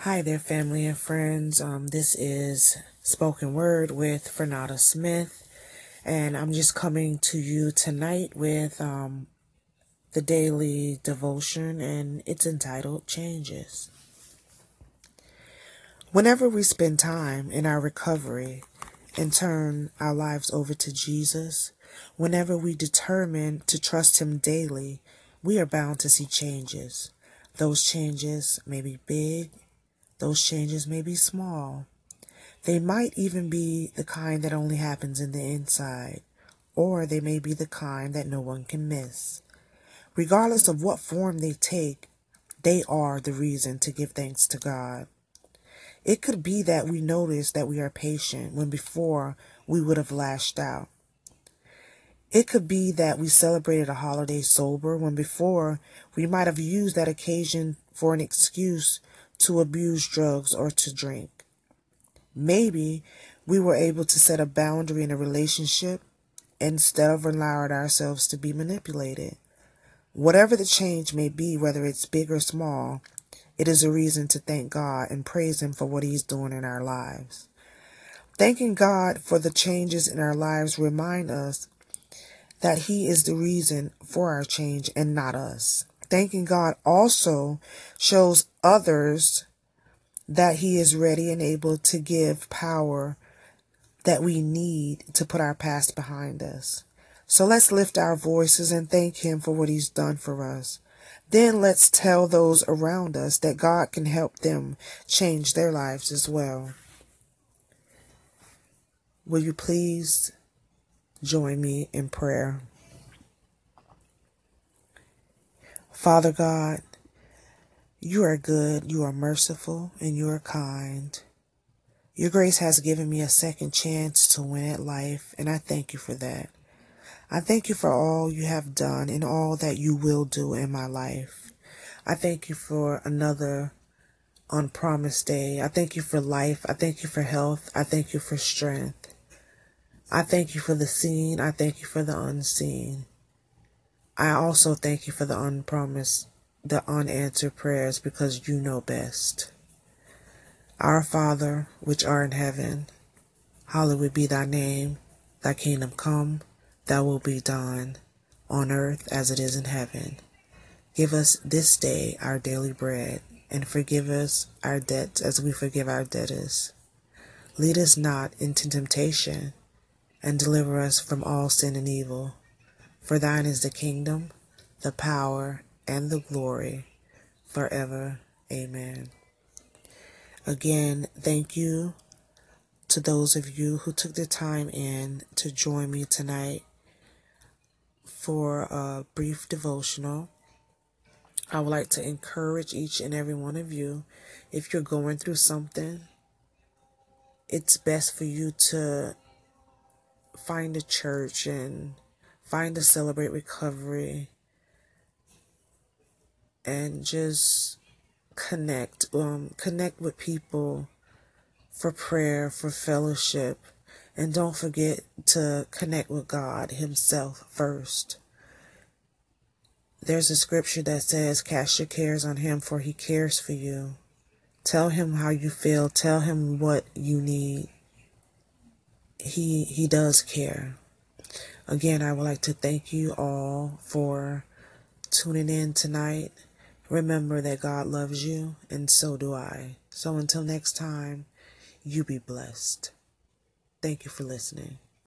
Hi there, family and friends. This is Spoken Word with Fernanda Smith, and I'm just coming to you tonight with the daily devotion, and it's entitled Changes. Whenever we spend time in our recovery and turn our lives over to Jesus, whenever we determine to trust Him daily, we are bound to see changes. Those changes may be big. Those changes may be small. They might even be the kind that only happens in the inside, or they may be the kind that no one can miss. Regardless of what form they take, they are the reason to give thanks to God. It could be that we notice that we are patient when before we would have lashed out. It could be that we celebrated a holiday sober when before we might have used that occasion for an excuse to abuse drugs or to drink. Maybe we were able to set a boundary in a relationship instead of allowing ourselves to be manipulated. Whatever the change may be, whether it's big or small, it is a reason to thank God and praise Him for what He's doing in our lives. Thanking God for the changes in our lives remind us that He is the reason for our change and not us. Thanking God also shows others that He is ready and able to give power that we need to put our past behind us. So let's lift our voices and thank Him for what He's done for us. Then let's tell those around us that God can help them change their lives as well. Will you please join me in prayer? Father God, You are good, You are merciful, and You are kind. Your grace has given me a second chance to win at life, and I thank You for that. I thank You for all You have done and all that You will do in my life. I thank You for another unpromised day. I thank You for life. I thank You for health. I thank You for strength. I thank You for the seen. I thank You for the unseen. I also thank You for the unpromised, the unanswered prayers because You know best. Our Father, which art in heaven, hallowed be Thy name. Thy kingdom come, Thy will be done, on earth as it is in heaven. Give us this day our daily bread, and forgive us our debts as we forgive our debtors. Lead us not into temptation, and deliver us from all sin and evil. For Thine is the kingdom, the power, and the glory, forever. Amen. Again, thank you to those of you who took the time in to join me tonight for a brief devotional. I would like to encourage each and every one of you, if you're going through something, it's best for you to find a church and find a Celebrate Recovery and just connect with people for prayer, for fellowship, and don't forget to connect with God Himself first. There's a scripture that says, cast your cares on Him, for He cares for you. Tell Him how you feel. Tell Him what you need. He does care. Again, I would like to thank you all for tuning in tonight. Remember that God loves you, and so do I. So until next time, you be blessed. Thank you for listening.